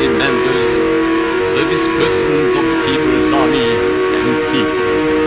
family members, service persons of the People's Army and people.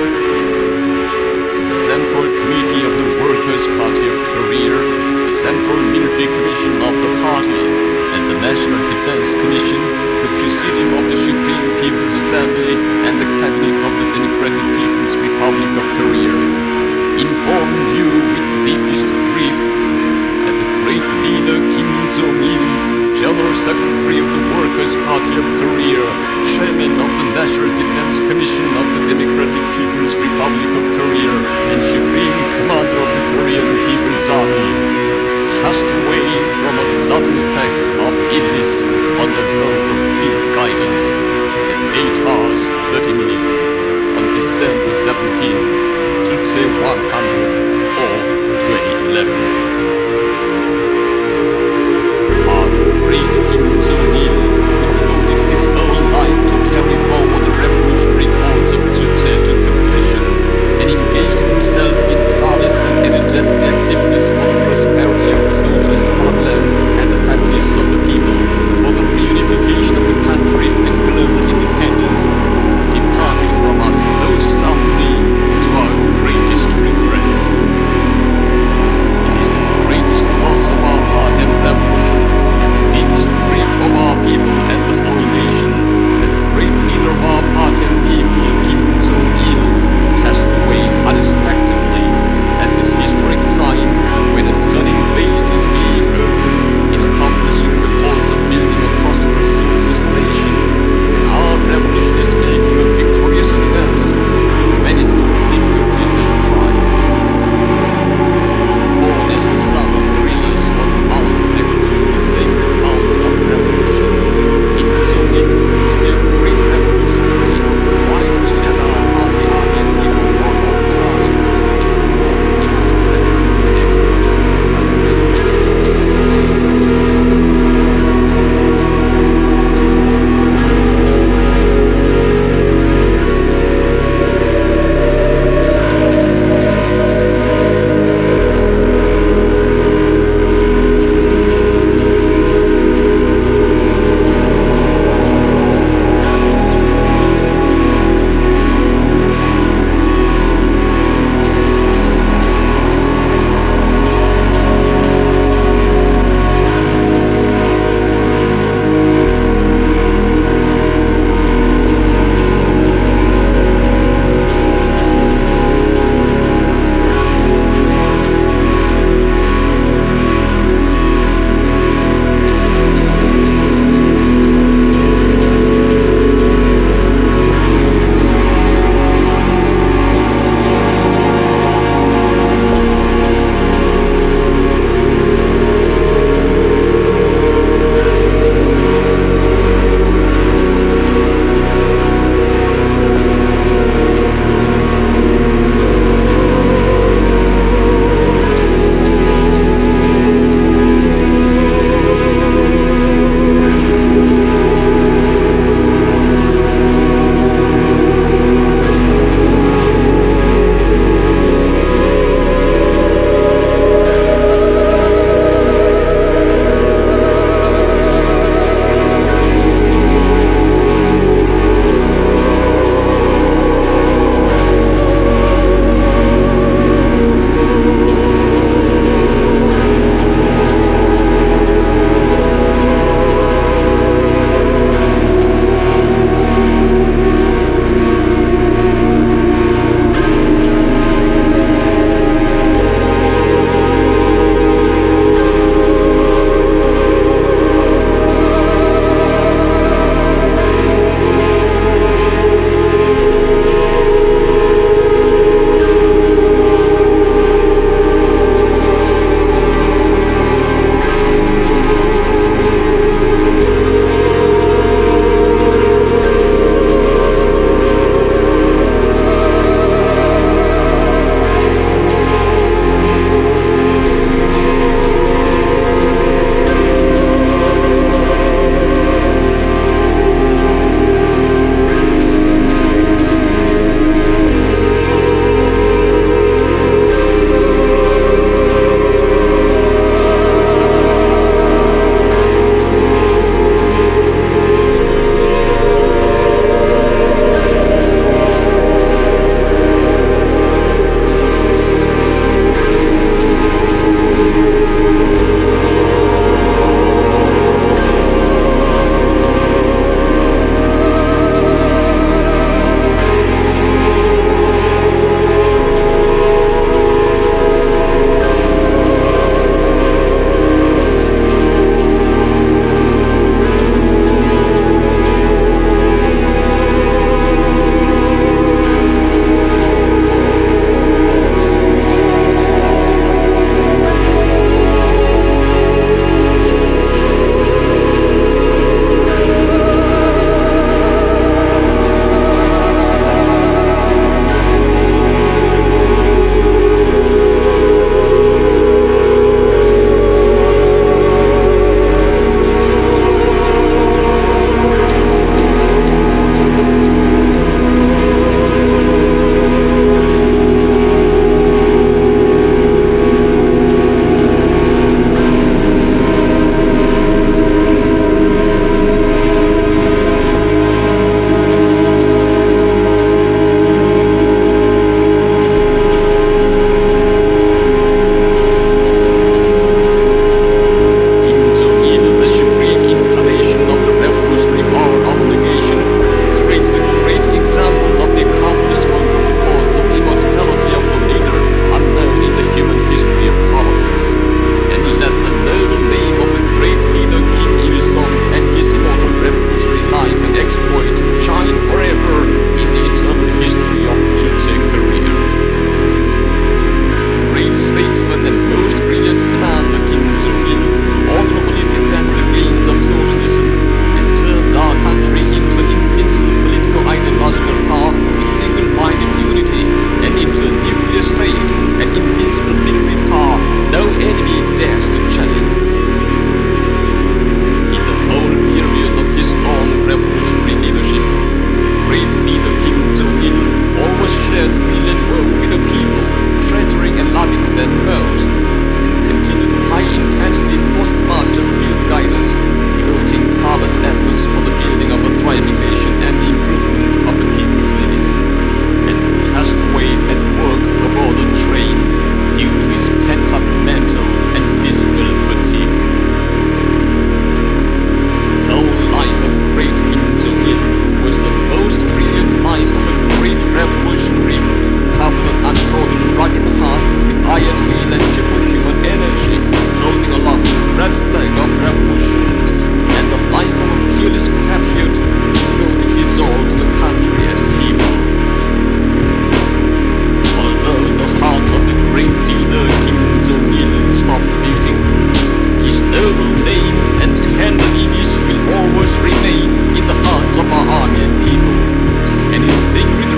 The Central Committee of the Workers' Party of Korea, the Central Military Commission of the party, and the National Defense Commission, the Presidium of the Supreme People's Assembly, and the Cabinet of the Democratic People's Republic of Korea inform you with deepest grief that the great leader Kim Jong-il, General Secretary of the Workers' Party of Korea, Chairman of the National Defense Commission of the Democratic People's Republic of Korea, and Supreme Commander of the Korean People's Army, passed away from a sudden attack of illness on the road of field guidance at 8 hours 30 minutes on December 17, 100 or 2011. Our great Kim Jong-il, who devoted his whole life to carry forward the revolutionary cause of Juche to completion, and engaged himself in tireless and energetic activities for the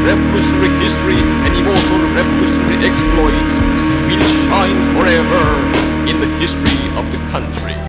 revolutionary history and immortal revolutionary exploits will shine forever in the history of the country.